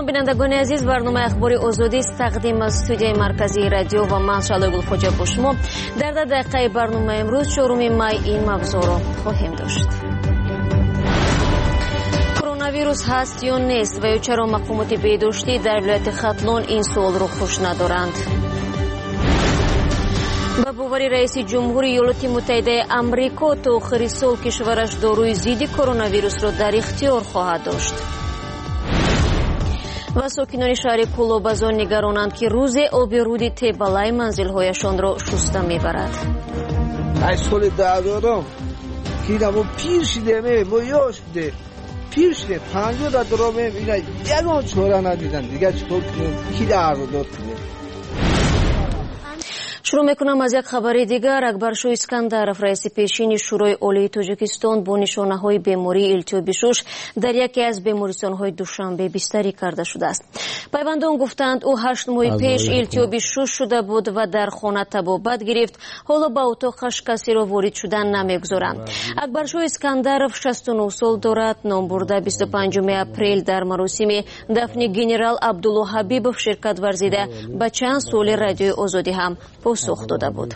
بینندگان عزیز، برنامه اخبار آزادی است تقدیم از استودیوی مرکزی رادیو و من شعله گلخوجه با شما. در 10 دقیقه برنامه امروز 4 می این موضوع را خواهیم داشت. کرونا ویروس هست یا نیست و چرا مقامات بهداشتی در ولایت ختلون این سوال را خوش ندارند؟ با باور رئیس جمهوری ایالات متحده آمریکا تا آخر سال کشورش داروی ضد کرونا ویروس را در اختیار خواهد داشت. و ساکنان شهر کلابازان نگرانند که روز آب رود بالای منزل‌هایشان را شسته می‌برد. ای سال دادارم کیرمو پیر شده و یاشده پیر شده 50 درام اینا یگان چورا ندیدن دیگه چطور کی در رو داد. شروع میکنم از یک خبر دیگر. اکبرشاه اسکندرов رئیس پیشین شورای عالی تاجیکستان با نشانه‌های بیماری التهاب شش در یکی از بیمارستان‌های دوشنبه بستری کرده شده است. پیوندان گفتند او 8 ماه پیش التهاب شش شده بود و در خانه طبابت گرفت. حالا به اتاقش کسی را وارد شدن نمیگذارند. اکبرشاه اسکندرов 69 سال دارد. نام برده 25 اپریل در مراسم دفن گنرال عبدالله حبیبов شرکت ورزیده به چند سال رادیوی آزادی هم پاسخ داده بود.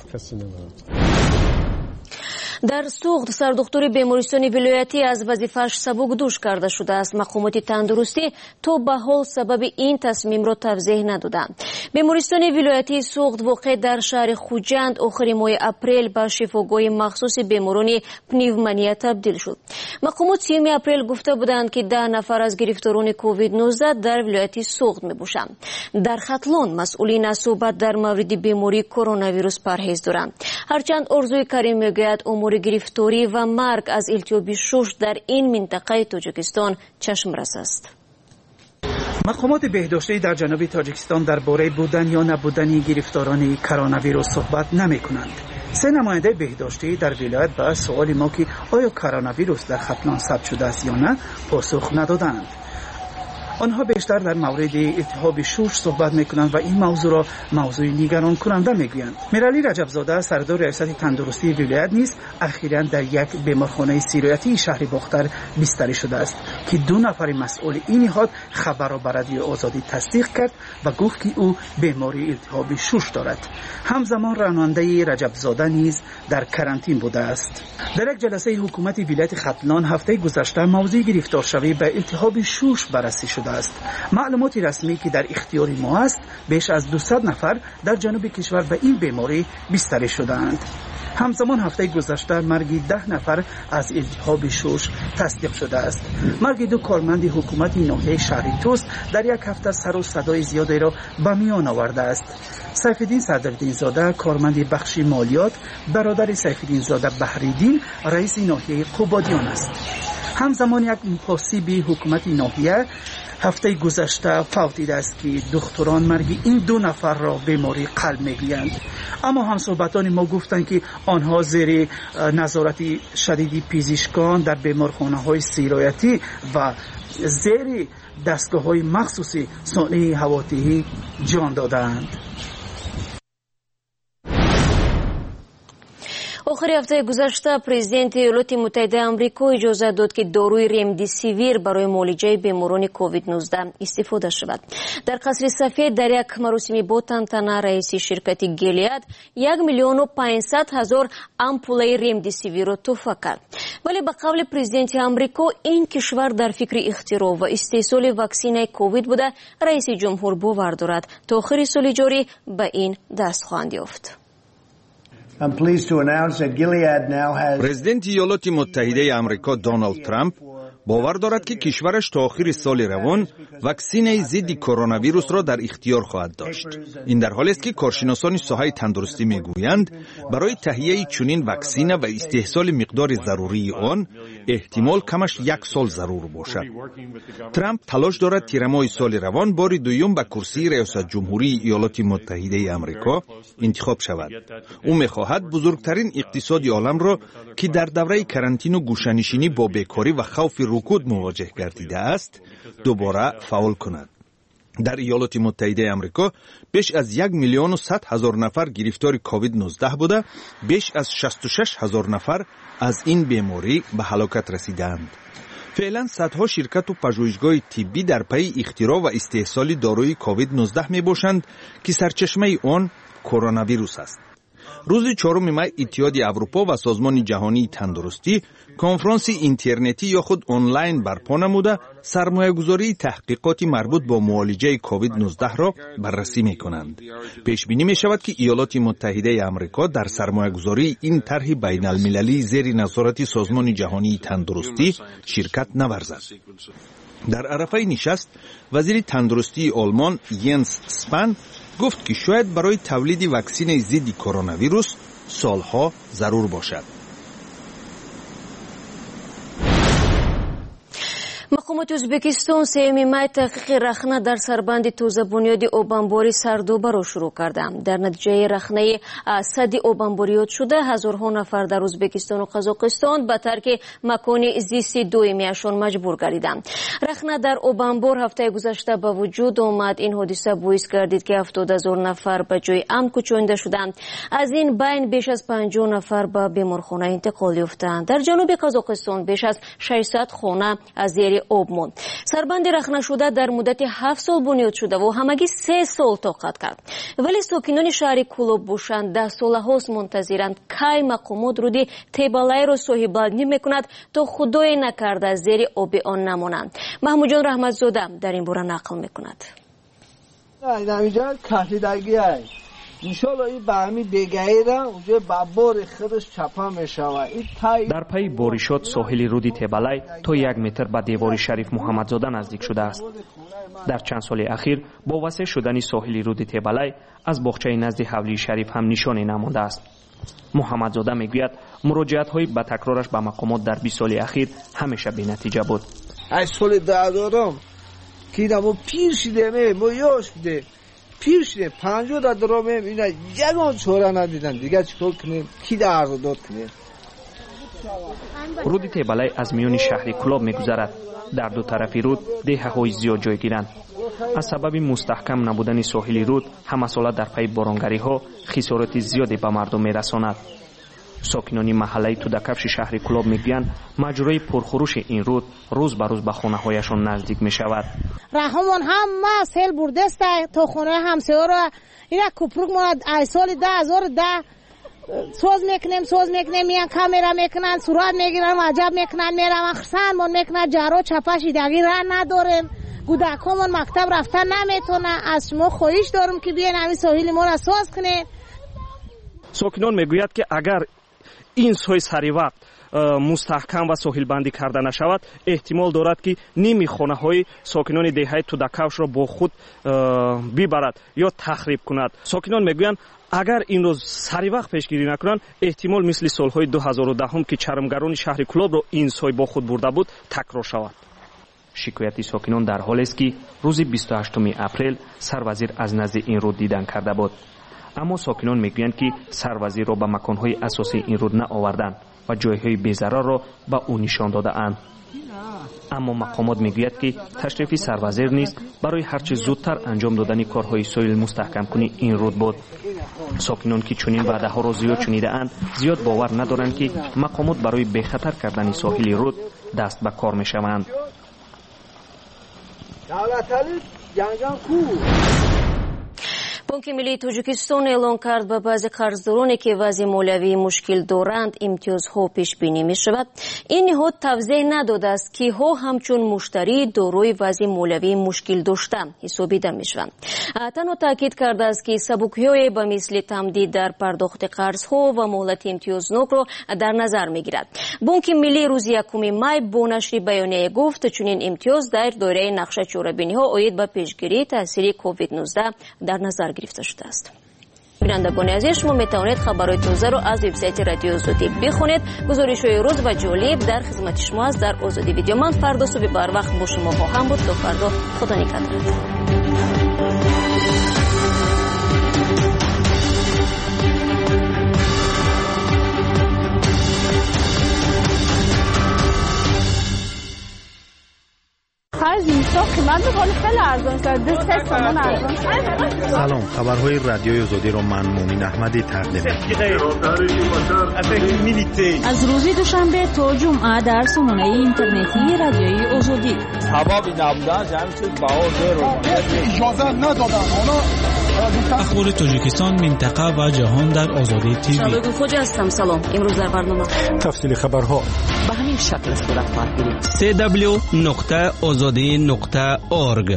در سوخت سردختور بیمارستان ولایتی از وظیفه‌اش سبکدوش کرده شده است. مقامات تندرستی تا به حال سبب این تصمیم را توضیح ندادند. بیمارستان ولایتی سوخت واقع در شهر خوجند آخر ماه اپریل به شفاگاه مخصوص بیماران پنیومونیا تبدیل شد. مقامات 3 اپریل گفته بودند که 10 نفر از گرفتاران کووید 19 در ولایتی سوخت میباشند. در ختلون مسئولین از صحبت در مورد بیماری کرونا ویروس پرهیز دارند. هرچند ارزوی کریم میگوید امور گرفتاری و مرگ از التهاب شش در این منطقه تاجیکستان چشم رس است. مقامات بهداشتی در جنوب تاجیکستان درباره بودن یا نبودن گرفتاران کرونا ویروس صحبت نمی‌کنند. 3 نماینده بهداشتی در ولایت به سوال ما که آیا کرونا ویروس در ختلان ثبت شده است یا نه پاسخ ندادند. آنها بیشتر در مورد التهاب شش صحبت میکنند و این موضوع را موضوع نگران کننده میگویند. میرالی رجبزاده سردار ریاست تندرستی ولایت نیز اخیراً در یک بیمارخانه سیرایتی شهر باختر بستری شده است که 2 نفر مسئول این نهاد خبر را به رادیو آزادی تصدیق کرد و گفت که او بیماری التهاب شش دارد. همزمان راننده رجبزاده نیز در کرانتین بوده است. در یک جلسه حکومت ولایت ختلان هفته گذشته موضوع گرفتار شوی به التهاب شش بررسی شده است. معلومات رسمی که در اختیار ما است بیش از 200 نفر در جنوب کشور به این بیماری بستری شدند. همزمان هفته گذشته مرگ 10 نفر از التهاب شش تصدیق شده است. مرگ 2 کارمند حکومت ناحیه شهری توس در یک هفته سر و صدای زیادی را به میان آورده است. سیفالدین صدرالدین زاده کارمند بخش مالیات برادر سیفالدین زاده بحریدین رئیس ناحیه قبادیان است. همزمان یک محاسب حکومت ناحیه هفته گذشته فوتیده است که دکتران مرگ این 2 نفر را بیماری قلب میگویند. اما همصحبتان ما گفتند که آنها زیر نظارت شدید پزشکان در بیمارخانه‌های سیرایتی و زیر دستگاه‌های مخصوصی صانع هواتهی جان دادند. آخر هفته گذشته پرزیدنت ایالات متحده آمریکا اجازه داد که داروی رمدیسیویر برای معالجه بیماران کووید 19 استفاده شود. در قصر سفید در یک مراسم با تنتنه رئیس شرکت گیلید 1,500,000 آمپول رمدیسیویر را تحفه کرد. ولی به قول پرزیدنت آمریکا این کشور در فکر اختراع و استحصال واکسن کووید بوده. رئیس جمهور باور دارد تا آخر سال جاری به این دست خواهند یافت. پرزیدنت ایالات متحده آمریکا دونالد ترامپ باور دارد که کشورش تا آخر سال روان واکسن ضد کرونا ویروس را در اختیار خواهد داشت. این در حالی است که کارشناسان ساحه تندرستی میگویند برای تهیه چنین واکسن و استحصال مقدار ضروری آن احتمال کمش 1 سال ضرور باشد. ترامپ تلاش دارد تیرماه سال روان بار دوم به کرسی ریاست جمهوری ایالات متحده آمریکا انتخاب شود. او میخواهد بزرگترین اقتصاد عالم را که در دوره کرانتین و گوشه‌نشینی با بیکاری و خوف رکود مواجه گردیده است دوباره فعال کند. در ایالات متحده آمریکا بیش از 1,100,000 نفر گرفتار کووید 19 بوده، بیش از 66,000 نفر از این بیماری به هلاکت رسیدند. فعلا صدها شرکت و پژوهشگاه طبی در پی اختراع و استحصال داروی کووید 19 می باشند که سرچشمه آن کرونا ویروس است. روز 4 می اتحاد اروپا و سازمان جهانی تندرستی کنفرانس اینترنتی یا خود آنلاین برپا نموده سرمایه‌گذاری تحقیقات مربوط با معالجه کووید 19 را بررسی می کنند. پیش بینی می شود که ایالات متحده آمریکا در سرمایه‌گذاری این طرح بین المللی زیر نظارت سازمان جهانی تندرستی شرکت نورزد. در عرفه نشست وزیر تندرستی آلمان ینس اسپن گفت که شاید برای تولید واکسن ضد کرونا ویروس سالها ضرور باشد. مقامات ازبکستان سومین مای تحقیق رخنه در سربند توزه بنیاد آبانباری سردوبه را شروع کردند. در نتیجه رخنه صدی آبانباریات شده هزارها نفر در ازبکستان و قزاقستان به ترک مکان زیستی دومیشان مجبور گردیدند. رخنه در آبانبار هفته گذشته به وجود آمد. این حادثه باعث گردید که 70,000 نفر به جای امن کوچانده شدند. از این بین بیش از 50 نفر به بیمارخانه انتقال یافتند. در جنوب قزاقستان بیش از 600 خانه از زیر آب ماند. سربند رخنه شده در مدت 7 سال بنیاد شده و همگی 3 سال طاقت کرد. ولی ساکنان شهر کولوب بوشان 10 ساله هاست منتظرند کی مقامات رودی تیبالای را صاحب‌بندی میکند تا خدای نکرده زیر آب آن نمانند. محمود جان رحمتزاده در این باره نقل میکند. اینجا کهیدگی است. انشالله این به همین بگیره اونجا بابار خودش چپا میشود. در پی بارشات ساحل رود تیبالای تا 1 متر به دیوار شریف محمدزاده نزدیک شده است. در چند سال اخیر با وسیع شدن ساحل رود تیبالای از باغچه نزد حولی شریف هم نشانی نمانده است. محمدزاده میگوید مراجعت‌های با تکرارش به مقامات در 20 سال اخیر همیشه بی‌نتیجه بود. از سال دادم که دمو پیر شده مویاش بده پیر شده 50 درام اینا یگان چوره ندیدن دیگه چیکار کنیم کی در رو داد کنیم. رود تیبالای از میان شهر کولوب میگذرد. در دو طرف رود دهه‌های زیاد جای گیرند. از سبب مستحکم نبودن ساحل رود همساله در پی بارانگری‌ها خسارات زیادی به مردم میرساند. ساکنان محله تودکفش شهر کولوب میگویند ماجرای پرخروش این رود روز به روز به خانه‌هایشان نزدیک میشود. راهمون همه سیل برده است تا خانه همسایه‌ها را اینا کوپروک ما از سال 2010 سوز میکنیم میان کامera میکنن صورت میگیرن عجب میکنن میرن خرسان من میکنن جارو چپاش دیگه راه نداریم کودکامون مکتب رفتن نمیتونه. از شما خواهش دارم که بیاین همین ساحل ما را ساز کنید. ساکنان میگوید که اگر این سوی سری وقت مستحکم و ساحل بندی کرده نشود احتمال دارد که نیمی خانه های ساکنان دهه تودکفش را با خود ببرد یا تخریب کند. ساکنان میگویند اگر این روز سری وقت پیشگیری نکنند احتمال مثل سالهای 2010 که چرمگران شهر کولوب را این سوی با خود برده بود تکرار شود. شکایت ساکنان در حالی است که روز 28 اپریل سروزیر از نزد این رود دیدن کرده بود. اما ساکنان میگویند که سروزیر را به مکانهای اساسی این رود نآوردند و جایهای بی‌ضرر را به او نشان داده‌اند. اما مقامات میگوید که تشریف سروزیر نیست برای هرچه زودتر انجام دادن کارهای ساحل مستحکم کنی این رود بود. ساکنان که چنین وعده‌ها را زیاد شنیده‌اند زیاد باور ندارند که مقامات برای بخطر کردن ساحل رود دست به کار میشوند. بانک ملی تاجیکستان اعلان کرد به بعضی قرضدارانی که وضع مالیوی مشکل دارند امتیازها پیش بینی می شود. این نهاد توضیح نداده است که ها همچون مشتری دارای وضع مالیوی مشکل داشته حسابیده می شوند. تنها تاکید کرده است که سبکی‌های به مثل تمدید در پرداخت قرضها و مهلت امتیازناک را در نظر می گیرد. بانک ملی روز 1 مای با نشر بیانیه گفت چنین امتیاز در دایره نقشه چاره‌بینی ها عاید به پیشگیری تاثیر کووید 19 در نظر گرفته شده است. بینندگان عزیز شما می توانید خبرهای تازه را از وبسایت رادیو آزادی بخونید. گزارش‌های روز و جالب در خدمت شما است در آزادی ویدیو. من فردا صبح بر وقت با شما خواهم بود. تا فردا خدا نگهدار. خرج اینستا قیمت خیلی ارزان شد. سلام، خبرهای رادیوی آزادی را من مومن احمدی تقدیم می‌کنم. از روز دوشنبه تا جمعه در سامانه اینترنتی رادیوی آزادی. اجازه ندادن اخبار تاجیکستان، منطقه و جهان در آزادی تیوی. شبکه خوج هستم. سلام. امروز در برنامه تفصیل خبرها به همین شکل صورت خواهد گرفت. www.azadi.org.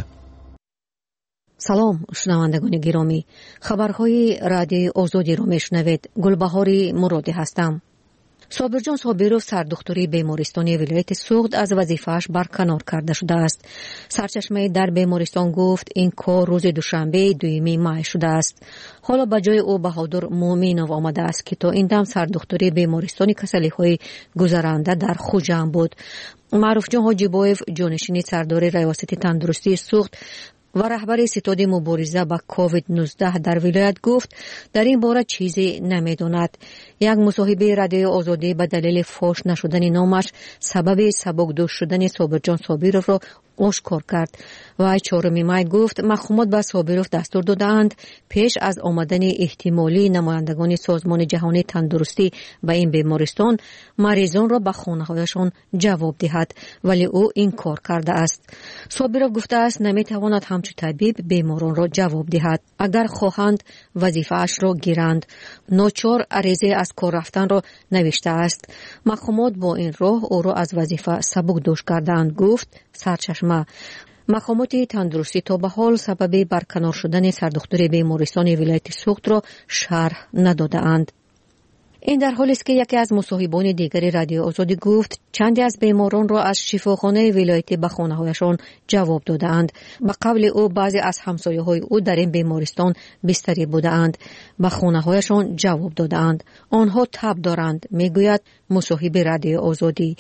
سلام شنوندگان گرامی، خبرهای رادیوی آزادی را میشنوید. گلبهاری مرادی هستم. صابرجان صابرов سردختری بیمارستانی ولایت سوغد از وظیفه‌اش برکنار کرده شده است. سرچشمه در بیمارستان گفت این کار روز دوشنبه 2 مای شده است. حالا به جای او بهادر مومینov آمده است که تا این دم سردختری بیمارستانی کسلی‌های گذرانده در خوجند بود. معروف جان حاجیبایف جانشین سردار ریاست تندرستی سوغد و رهبر ستاد مبارزه با کووید 19 در ولایت گفت در این باره چیزی نمیداند. یک مصاحبه رادیوی آزادی به دلیل فاش نشدن نامش سبب سبکدوش شدن صابرجان صابرov را آشکار کرد. و 4 مای گفت مخمود به صابرov دستور دادند پیش از آمدن احتمالی نمایندگان سازمان جهانی تندرستی به این بیمارستان مریضان را به خانه‌هایشان جواب دهد، ولی او این کار کرده است. صابرov گفته است نمیتواند همچون طبیب بیماران را جواب دهد. اگر خواهند وظیفه‌اش را گیرند. ناچار عریضه از کار رفتن را نوشته است. مخمود با این راه او را از وظیفه سبکدوش کردند، گفت سرچشمه. مقامات تندرستی تا به حال سبب برکنار شدن سردختر بیمارستان ولایت سوغد را شرح نداده‌اند. این در حالی است که یکی از مصاحبان دیگری رادیو آزادی گفت چندی از بیماران را از شفاخانه ولایتی به خانه‌هایشان جواب دادند. به قول او بعضی از همسایه‌های او در این بیمارستان بستری بودند، به خانه‌هایشان جواب دادند. آنها تب دارند، میگوید مصاحب رادیو آزادی.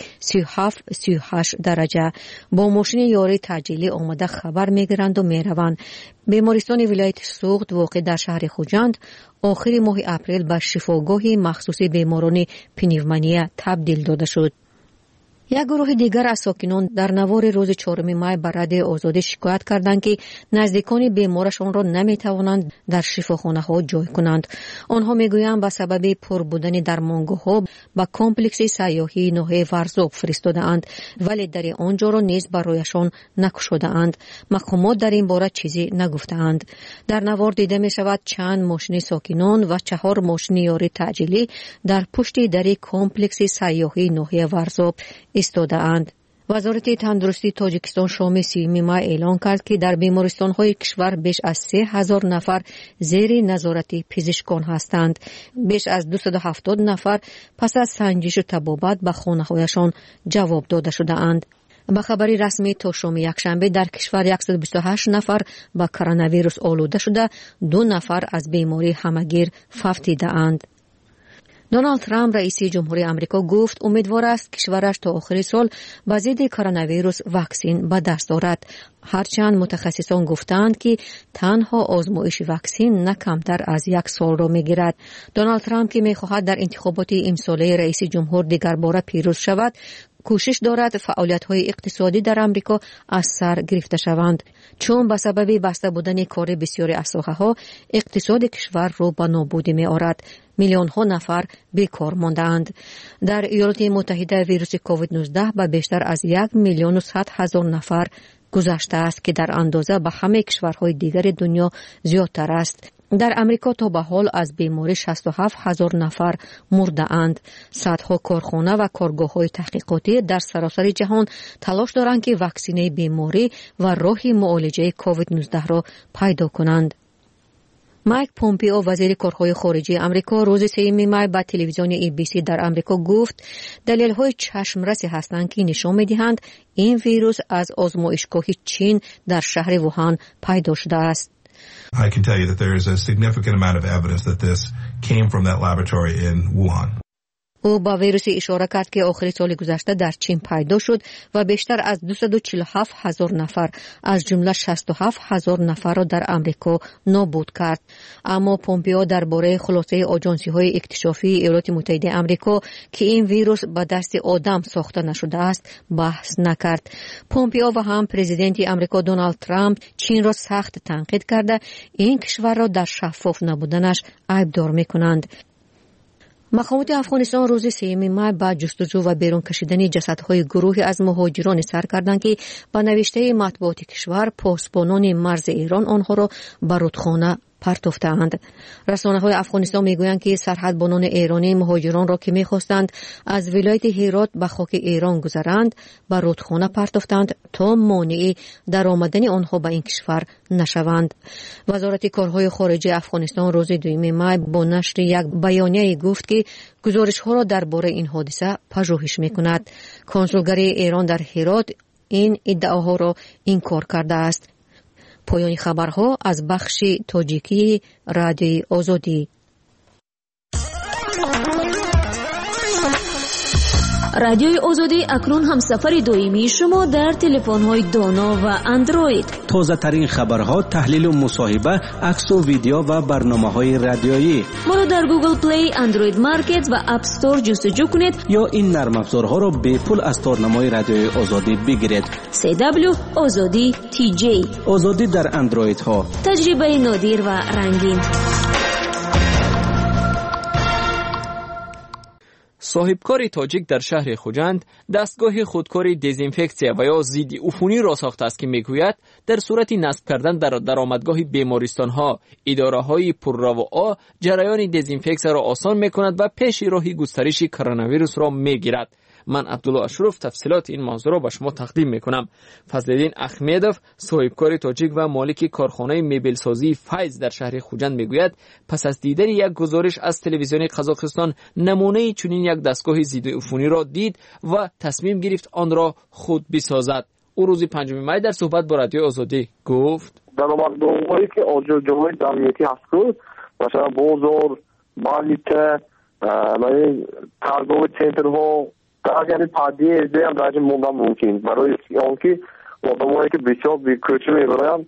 37-38 درجه با ماشین یاری تجلی آمده خبر میگیرند و میروند. بیمارستان ولایت سوغد واقع در شهر خوجند آخر ماه اپریل به شفاگاهی مخصوص بیماران پنیومونیا تبدیل داده شد. یک گروه دیگر از ساکنان در نوار روز 4 مای به رادیو آزادی شکایت کردند که نزدیکان بیمارشان را نمیتوانند در شفاخانه‌ها جای کنند. آنها میگویند به سبب پر بودن درمانگاه‌ها به کمپلکس سیاحی ناحیه ورزاب فرستاده‌اند، ولی در آنجا را نیز برایشان نگشوده‌اند. مقامات در این باره چیزی نگفته‌اند. در نوار دیده می‌شود چند ماشین ساکنان و 4 ماشین یاری تعجیلی در پشت در کمپلکس سیاحی ناحیه ورزاب ایستاده اند. وزارت تندرستی تاجیکستان شام 30 مای اعلام کرد که در بیمارستان‌های کشور بیش از 3000 نفر زیر نظارت پزشکان هستند. بیش از 270 نفر پس از سنجش و طبابت به خانه‌هایشان جواب داده شده اند. به خبر رسمی تا شام یکشنبه در کشور 128 نفر با کرونا ویروس آلوده شده، 2 نفر از بیماری همگیر فوت دیده اند. دونالد ترامپ رئیس جمهوری آمریکا گفت امیدوار است کشورش تا آخر سال با ضد کرونا ویروس واکسن به دست آورد. هرچند متخصصان گفتند که تنها آزمایش واکسن نه کمتر از 1 سال را میگیرد. دونالد ترامپ که میخواهد در انتخابات امساله رئیس جمهور دیگر باره پیروز شود، کوشش دارد فعالیت‌های اقتصادی در آمریکا از سر گرفته شوند، چون به سبب بسته بودن کار بسیاری از ساحه‌ها اقتصاد کشور را به نابودی می‌آورد. میلیون‌ها نفر بیکار مانده‌اند. در ایالات متحده ویروس کووید 19 به بیشتر از 1,100,000 نفر گذشته است که در اندازه به همه کشورهای دیگر دنیا زیادتر است. در امریکا تا به حال از بیماری 67,000 نفر مرده اند. صدها کارخانه و کارگاه‌های تحقیقاتی در سراسر جهان تلاش دارند که واکسن بیماری و راه معالجه کووید 19 را پیدا کنند. مایک پومپیو وزیر کارهای خارجه آمریکا روز 3 مای با تلویزیون ABC در آمریکا گفت دلایل چشمرسی هستند که نشان می‌دهند این ویروس از آزمایشگاه چین در شهر ووهان پیدا شده است. I can tell you that there is a significant amount of evidence that this came from that laboratory in Wuhan. او با ویروس اشاره کرد که آخر سال گذشته در چین پیدا شد و بیشتر از 247,000 نفر از جمله 67,000 نفر را در امریکا نابود کرد. اما پومپئو درباره خلاصه آژانسی‌های اکتشافی ایالات متحده آمریکا که این ویروس به دست آدم ساخته نشده است بحث نکرد. پومپئو و هم پرزیدنت آمریکا دونالد ترامپ چین را سخت تنقید کرده این کشور را در شفاف نبودنش عیبدار می‌کنند. مقامات افغانستان روز 3 ماه بعد جستجو و بیرون کشیدن جسدهای گروهی از مهاجران سر کردند که به نوشته مطبوعات کشور پاسبانان مرز ایران آنها را به رودخانه پرتافتند. رسانه‌های افغانستان میگویند که سرحدبانان ایرانی مهاجران را که می‌خواستند از ولایت هرات به خاک ایران گذرند به رودخانه پرتافتند تا مانع درآمدن آنها به این کشور نشوند. وزارت کارهای خارجه افغانستان روز 2 ماه با نشر یک بیانیه گفت که گزارش‌ها را درباره این حادثه پژوهش می‌کند. کنسولگری ایران در هرات این ادعاها را انکار کرده است. پایان خبرها از بخش تاجیکی رادیوی آزادی. رادیوی آزادی اکنون هم سفر دائمی شما در تلفن‌های دانا و اندروید. تازه ترین خبرها، تحلیل و مصاحبه، عکس و ویدیو و برنامه‌های رادیویی. ما را در گوگل پلی، اندروید مارکت و اپ استور جستجو کنید یا این نرم افزارها را به پول از تارنمای رادیوی آزادی بگیرید. CW آزادی TJ. آزادی در اندروید ها. تجربه نادر و رنگین. صاحبکار تاجیک در شهر خوجند دستگاه خودکار دزینفکسیا و یا ضد عفونی را ساخته است که میگوید در صورت نصب کردن در درآمدگاه بیمارستان‌ها، اداره‌های پررو جریان دزینفکسیا را آسان می‌کند و پیش راهی گسترش کرونا ویروس را می‌گیرد. من عبدالله اشرف تفصیلات این موضوع را به شما تقدیم میکنم. فضلالدین احمدوف صاحبکار تاجیک و مالک کارخانه مبل سازی فیض در شهر خوجند میگوید پس از دیدن یک گزارش از تلویزیون قزاقستان نمونه چنین یک دستگاه ضد عفونی را دید و تصمیم گرفت آن را خود بسازد. او روز 5 می در صحبت با رادیو آزادی گفت درآمدگاه‌هایی که جاهای جمعیتی هست که مثلا بازار، مالیته، کارگاه سنترها اگر پادیه ازده هم راجع موندن ممکن برای آنکه آدمایی که بسیار به کوچه میبرن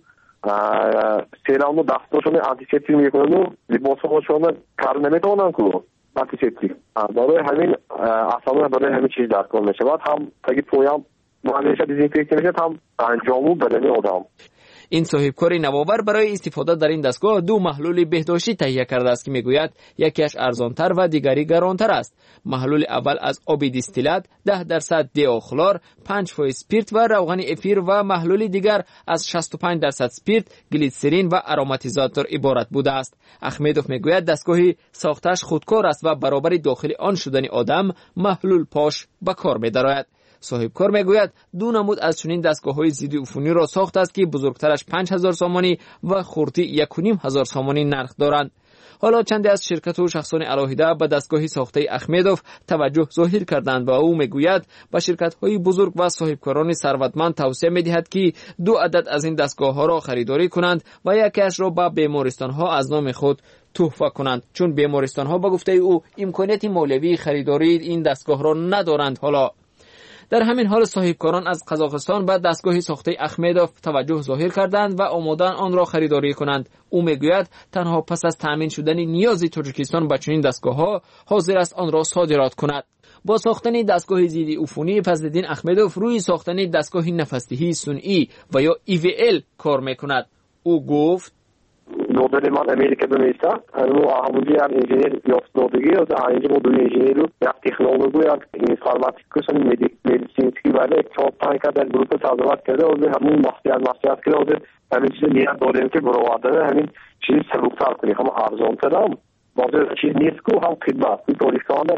سیرانو دستاشون آنتیسپتیک میکنن و لباساشون کار نمیتونن که آنتیسپتیک برای همین اصلا برای همین چیز درکار میشه و هم اگه پویام معالجه دزینفکت میشه هم انجامو بدن آدم. این صاحبکار نوآور برای استفاده در این دستگاه 2 محلول بهداشتی تهیه کرده است که میگوید یکیش ارزانتر و دیگری گرانتر است. محلول اول از آب دیستیلات 10% دیوخلور، 5% اسپریت و روغن افیر و محلول دیگر از 65% اسپریت، گلیسرین و آروماتیزاتور عبارت بوده است. احمدوف میگوید دستگاهی ساختش خودکار است و برابر داخل آن شدن آدم محلول پاش به کار می‌دارد. صاحبکار میگوید 2 نمود از چنین دستگاه‌های ضد عفونی را ساخته است که بزرگترش 5000 سامانی و خردی 1500 سامانی نرخ دارند. حالا چندی از شرکت و شخصان علاهیده به دستگاهی ساخته احمدوف توجه ظاهر کردند و او میگوید به شرکت‌های بزرگ و صاحبکاران ثروتمند توصیه می‌دهد که 2 عدد از این دستگاه‌ها را خریداری کنند و یکیش را به بیمارستان‌ها از نام خود تحفه کنند، چون بیمارستان‌ها به گفته او امکانات مالیوی خریداری این دستگاه را ندارند. حالا در همین حال صاحبکاران از قزاقستان به دستگاه ساخته احمدوف توجه ظاهر کردند و آمادن آن را خریداری کنند. او میگوید تنها پس از تامین شدن نیاز تاجیکستان به چنین دستگاه‌ها حاضر است آن را صادرات کند. با ساختن دستگاه ضد عفونی فضلالدین احمدوف روی ساختن دستگاه نفس‌دهی صنعی و یا EVL کار میکند. او گفت نودل من Amerika'da neyse, yani bu ahmudu yani injiner yaptığındaki o da aynı modül injineri ya teknoloji ya informatik kısmı medisinski böyle çok tane kadar grubu sağlamak kadar o da همون مخصوصات که o da همین چیز نیاز داریم که برآورده همین چیز سلوک‌تر کنیم هم ارزان‌تر هم بازار چیز نیست که هم خدمت تولیدکننده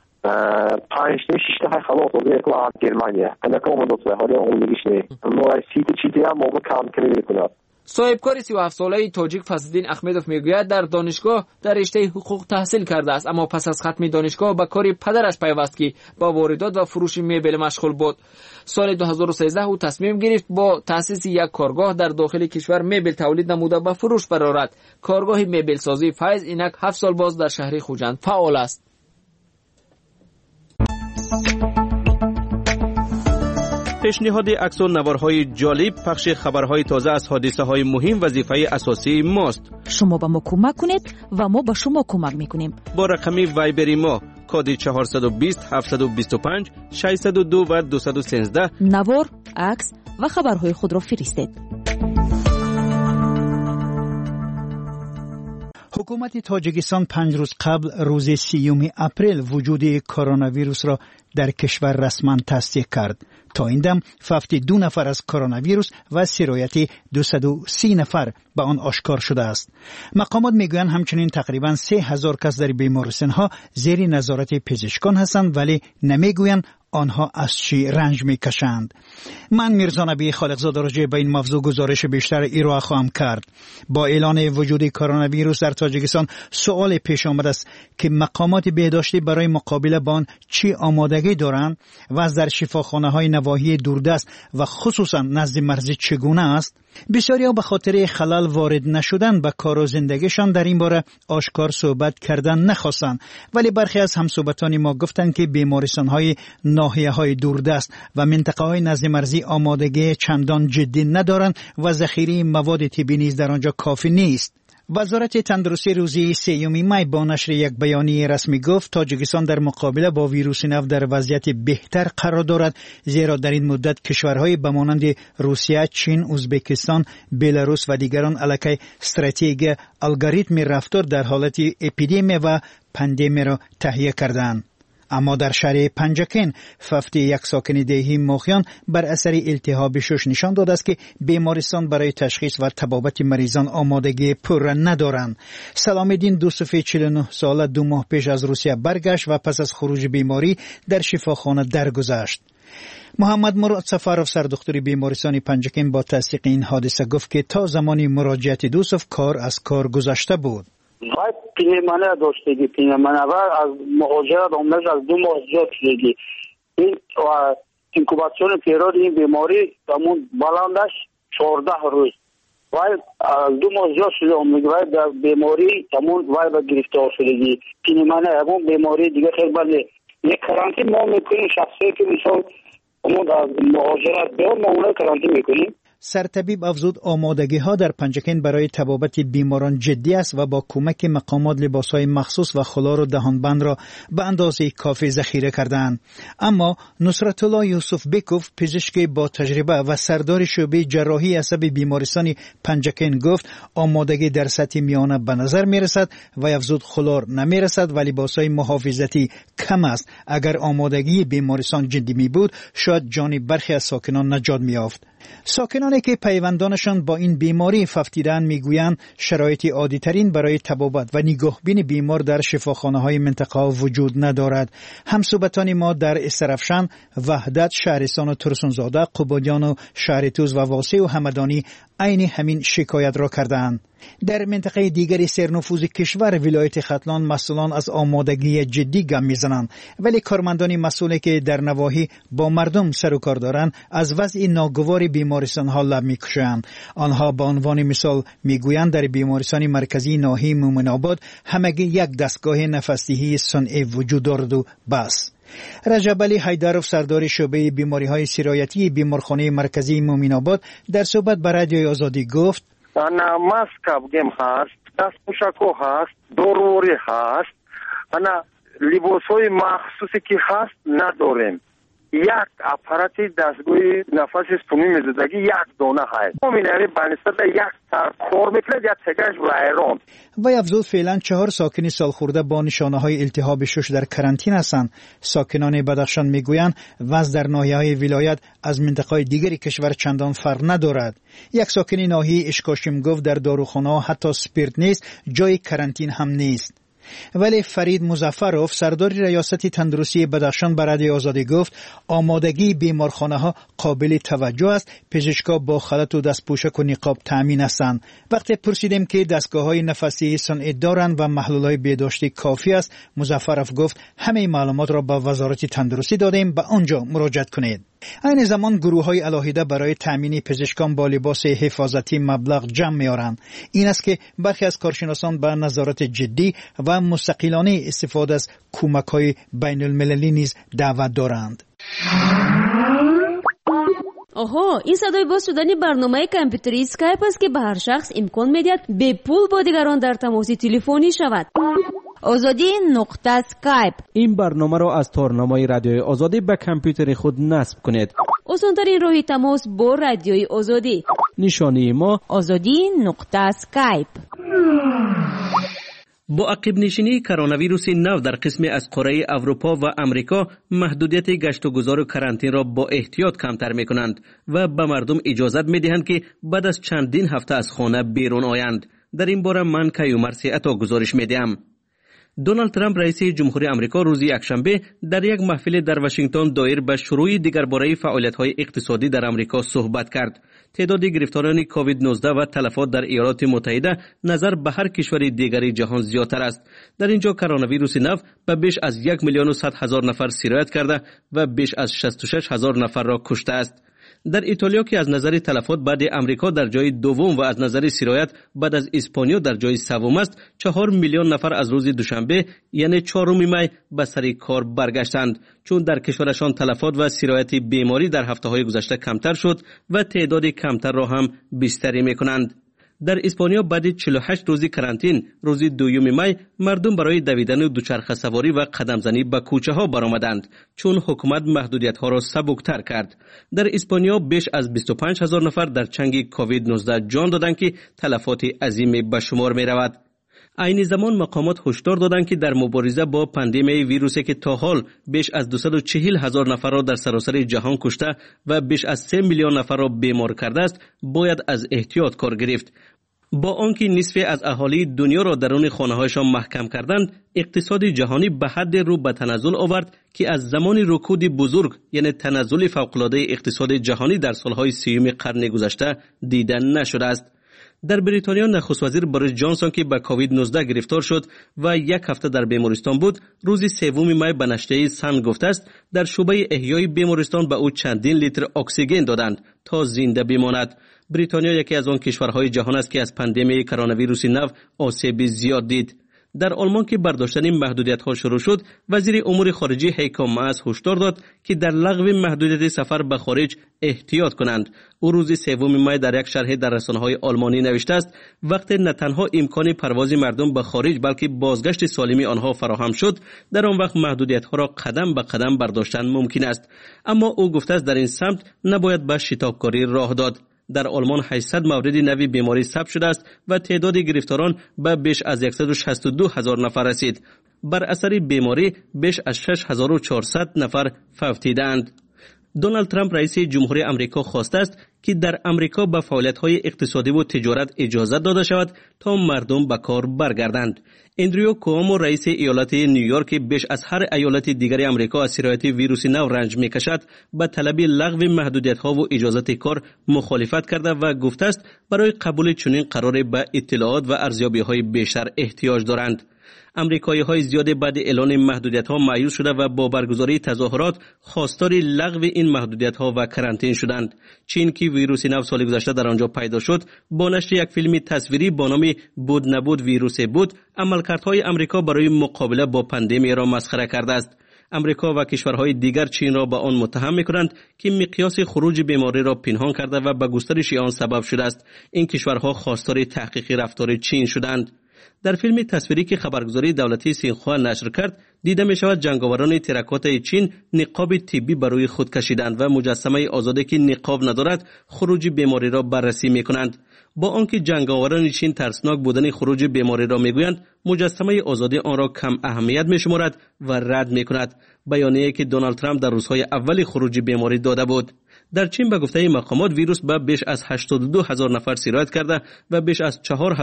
5-6 تا خلاص oldu که Almanya انا کاملا دوست حالا اون میشه ما سیت چیزی هم موقع کام کنیم. صاحبکار 37 ساله تاجیک فضلالدین احمدوف میگوید در دانشگاه در رشته حقوق تحصیل کرده است، اما پس از ختم دانشگاه به کار پدرش پیوست که با واردات و فروش مبل مشغول بود. سال 2013 او تصمیم گرفت با تأسیس یک کارگاه در داخل کشور مبل تولید نموده و فروش برآورد. کارگاه مبل سازی فیض اینک 7 سال باز در شهر خوجند فعال است. پیشنهاد عکس و نوارهای جالب، پخش خبرهای تازه از حادثه‌های مهم وظیفه اساسی ماست. شما به ما کمک کنید و ما به شما کمک میکنیم. با رقم وایبری ما کد 420 725 602 و 213 نوار، عکس و خبرهای خود را فرستید. حکومت تاجیکستان 5 روز قبل روز 30 اپریل وجود کرونا ویروس را در کشور رسما تصدیق کرد. تا این دم فوت 2 نفر از کرونا ویروس و سرایت 230 نفر به آن آشکار شده است. مقامات میگویند همچنین تقریبا 3000 کس در بیمارستان‌ها زیر نظارت پزشکان هستند، ولی نمیگویند آنها از چی رنج میکشند. من میرزا نبی خالقزاده راجع به این موضوع گزارش بیشتر ارائه خواهم کرد. با اعلان وجود کرونا ویروس در تاجیکستان سوال پیش آمده است که مقامات بهداشتی برای مقابله با آن چی آمادگی دارند و از در شفاخانه‌های نواحی دوردست و خصوصا نزد مرزی چگونه است. بسیاری‌ها به خاطر خلل وارد نشدن به کار و زندگیشان در این باره آشکار صحبت کردن نخواستند، ولی برخی از همصحبتان ما گفتند که بیمارستان‌های ناحیه‌های دوردست و منطقه‌های نزد مرزی آمادگی چندان جدی ندارند و ذخیره مواد طبی نیز در آنجا کافی نیست. وزارت تندرستی روزی 3 می با نشر یک بیانیه رسمی گفت تاجیکستان در مقابله با ویروس نو در وضعیت بهتر قرار دارد، زیرا در این مدت کشورهای بمانند روسیه، چین، ازبکستان، بلاروس و دیگران علیه استراتژی الگوریتم رفتار در حالت اپیدمی و پاندمی را تهیه کردند. اما در شهر پنجکین فوت یک ساکن دهی موخیان بر اثر التهاب شش نشان داده است که بیمارستان برای تشخیص و طبابت مریضان آمادگی پر ندارند. سلام الدین دوسفی 49 ساله 2 ماه پیش از روسیه برگشت و پس از خروج بیماری در شفاخانه درگذشت. محمد مراد سفرов سردختری بیمارستان پنجکین با تصدیق این حادثه گفت که تا زمانی مراجعت دوسف کار از کار گذشته بود. باید پینمانه داشتگی پینمانه و از مهاجرت آمدش از 2 ماه زیاد شدگی. این اینکوباسیون پیراد این بیماری همون بلندش 14 روز باید از 2 ماه زیاد شده آمدگی باید در بیماری همون باید گرفتار شدگی پینمانه همون بیماری دیگه خیلی بله یک کرانتین ما میکنیم شخصی که مثال همون از مهاجرت بیاد ما اونه کرانتین میکنیم. سرطبیب افزود آمادگی ها در پنجکین برای طبابت بیماران جدی است و با کمک مقامات لباسهای مخصوص و خلار و دهانبند را به اندازه کافی ذخیره کردند. اما نصرت الله یوسف بیکوف پزشک با تجربه و سردار شعبه جراحی عصب بیمارستان پنجکین گفت آمادگی در سطح میانه به نظر می رسد و افزود خلار نمی رسد و لباسهای محافظتی کم است. اگر آمادگی بیمارستان جدی می بود شاید جان برخی از ساکنان نجات می یافت. ساکنانی که پیوندانشان با این بیماری فوتیدند میگویند شرایط عادی ترین برای طبابت و نگاهبین بیمار در شفاخانه های منطقه وجود ندارد. همصحبتان ما در استرفشان، وحدت، شهرستان و ترسونزاده، قبادیان و شهر توز و واسع و همدانی عین همین شکایت را کردند. در منطقه دیگری سرنفوذ کشور ولایت ختلان مسئولان از آمادگی جدی گام میزنند، ولی کارمندان مسئولی که در نواحی با مردم سر و کار دارند از وضع ناگوار بیمارستان ها لب میکشند. آنها به عنوان مثال میگویند در بیمارستان مرکزی ناحیه مومن آباد همگی یک دستگاه نفس‌دهی صنعی وجود دارد و بس. رجب علی حیدرов سردار شعبه بیماری‌های سرایتی بیمارخانه مرکزی مومن آباد در صحبت با رادیوی آزادی گفت انا ماسک بگم هست، دست پوشاکو هست، دوروری هست، انا لباسای مخصوصی که هست نداریم. یک اپارات دستگاه نفس سومی میزدگی یک دانه هست. مومنری بنسبت یک سر کار میکنه یا تکش ویران. و افزود فعلا 4 ساکن سالخورده با نشانه های التهاب شش در کرانتین هستند. ساکنان بدخشان میگویند وضع در ناحیه‌های ولایت از منطقه‌های دیگری کشور چندان فرق ندارد. یک ساکن ناحیه اشکاشم گفت در داروخانه‌ها حتی اسپریت نیست، جای کرانتین هم نیست. ولی فرید مظفرov سردار ریاست تندرستی بدخشان به رادیوی آزادی گفت آمادگی بیمارخانه ها قابل توجه است. پزشکا با خلط و دستپوشک و نقاب تامین هستند. وقتی پرسیدیم که دستگاه های نفسی صنعی دارند و محلول های بهداشتی کافی است، مظفرov گفت همه معلومات را به وزارت تندرستی دادیم، به آنجا مراجعه کنید. این زمان گروه های علاهیده برای تامین پزشکان با لباس حفاظتی مبلغ جمع می‌آورند. این است که برخی از کارشناسان به نظارت جدی و مستقلانه استفاده از کمک‌های بین المللی نیز دعوت دارند. آها، این صدای باز شدن برنامه کامپیوتری اسکایپ است که به هر شخص امکان میدهد به پول با دیگران در تماس تلفنی شود. آزادی نقطه اسکایپ. این برنامه را از تارنمای رادیوی آزادی به کامپیوتر خود نصب کنید. آسان‌ترین راه تماس با رادیوی آزادی. نشانی ما آزادی نقطه اسکایپ. با عقب نشینی کرونا ویروس نو در قسمی از قاره اروپا و امریکا محدودیت گشت و گذار و کرانتین را با احتیاط کمتر می کنند و به مردم اجازت می دهند که بعد از چندین هفته از خانه بیرون آیند. در این باره من کیومر سیعتا گزارش می دهم. دونالد ترامپ رئیس جمهوری آمریکا روز یکشنبه در یک محفل در واشنگتن دایر به شروع دیگر باره فعالیت‌های اقتصادی در آمریکا صحبت کرد. تعداد گرفتاران کووید 19 و تلفات در ایالات متحده نظر به هر کشور دیگری جهان زیادتر است. در اینجا کرونا ویروس نو به بیش از 1,100,000 نفر سرایت کرده و بیش از 66,000 نفر را کشته است. در ایتالیا که از نظر تلفات بعد امریکا در جای دوم و از نظر سرایت بعد از اسپانیا در جای سوم است، 4 میلیون نفر از روز دوشنبه یعنی 4 می به سر کار برگشتند، چون در کشورشان تلفات و سرایت بیماری در هفته‌های گذشته کمتر شد و تعداد کمتر را هم بستری می‌کنند. در اسپانیا بعد 48 روزی کرانتین روز 2 می مردم برای دویدن و دوچرخه سواری و قدم زنی به کوچه ها برآمدند، چون حکومت محدودیت ها را سبکتر کرد. در اسپانیا بیش از 25,000 نفر در چنگ کووید 19 جان دادند که تلفات عظیم به شمار می رود. عین زمان مقامات هشدار دادند که در مبارزه با پاندمی ویروسی که تا حال بیش از 240,000 نفر را در سراسر جهان کشته و بیش از 3 میلیون نفر را بیمار کرده است، باید از احتیاط کار گرفت. با آنکه نصف از اهالی دنیا را درون خانه‌هایشان محکم کردند، اقتصاد جهانی به حد رو به تنزل آورد که از زمان رکود بزرگ یعنی تنزل فوق‌العاده اقتصاد جهانی در سالهای 30 قرن گذشته دیده نشده است. در بریتانیا نخست وزیر بوریس جانسون که به کووید 19 گرفتار شد و یک هفته در بیمارستان بود، روز 3 می به نشریه سن گفته است در شعبه احیای بیمارستان به او چندین لیتر اکسیژن دادند تا زنده بماند. بریتانیا یکی از آن کشورهای جهان است که از پاندمی کرونا ویروس نو آسیب زیاد دید. در آلمان که برداشتن محدودیت‌ها شروع شد، وزیر امور خارجه هیکو ماس هشدار داد که در لغو محدودیت سفر به خارج احتیاط کنند. او روز 3 می در یک شرح در رسانه‌های آلمانی نوشته است وقتی نه تنها امکان پرواز مردم به خارج بلکه بازگشت سالم آنها فراهم شد، در آن وقت محدودیت‌ها را قدم به قدم برداشتن ممکن است. اما او گفته است در این سمت نباید به شتابکاری راه داد. در آلمان 800 مورد نوی بیماری ثبت شده است و تعداد گرفتاران به بیش از 162,000 نفر رسید. بر اثر بیماری بیش از 6,400 نفر فوت دیدند. دونالد ترامپ رئیس جمهوری آمریکا خواسته است که در آمریکا به فعالیت‌های اقتصادی و تجارت اجازه داده شود تا مردم به کار برگردند. اندریو کوامو رئیس ایالت نیویورک بیش از هر ایالت دیگر آمریکا از سرایت ویروس نو رنج می‌کشد، به طلب لغو محدودیت‌ها و اجازه کار مخالفت کرده و گفته است برای قبول چنین قرار به اطلاعات و ارزیابی‌های بیشتر احتیاج دارند. امریکایی‌های زیاد بعد اعلان محدودیت‌ها مایوس شده و با برگزاری تظاهرات خواستار لغو این محدودیت‌ها و کرانتین شدند. چین که ویروس نو سال گذشته در آنجا پیدا شد، با نشر یک فیلم تصویری با نام بود نبود ویروس بود، عملکردهای امریکا برای مقابله با پاندمی را مسخره کرده است. امریکا و کشورهای دیگر چین را به آن متهم می‌کنند که مقیاس خروج بیماری را پنهان کرده و به گسترش آن سبب شده است. این کشورها خواستار تحقیق رفتار چین شدند. در فیلم تصویری که خبرگزاری دولتی سینخوا نشر کرد، دیده می شود جنگاوران تراکات چین نقاب طبی برای خود کشیدند و مجسمه آزادی که نقاب ندارد خروج بیماری را بررسی می کنند. با آنکه جنگاوران چین ترسناک بودن خروج بیماری را می گویند، مجسمه آزادی آن را کم اهمیت می شمارد و رد می کند. بیانیه‌ای که دونالد ترامپ در روزهای اول خروج بیماری داده بود. در چین به گفته مقامات ویروس به بیش از 82,000 نفر سرایت کرده و بیش از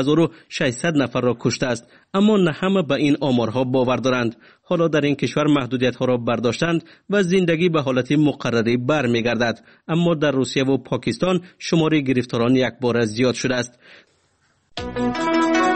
4,600 نفر را کشته است، اما نه همه به این آمارها باور دارند. حالا در این کشور محدودیت‌ها را برداشتند و زندگی به حالت مقرری برمیگردد، اما در روسیه و پاکستان شمار گرفتاران یک بار زیاد شده است.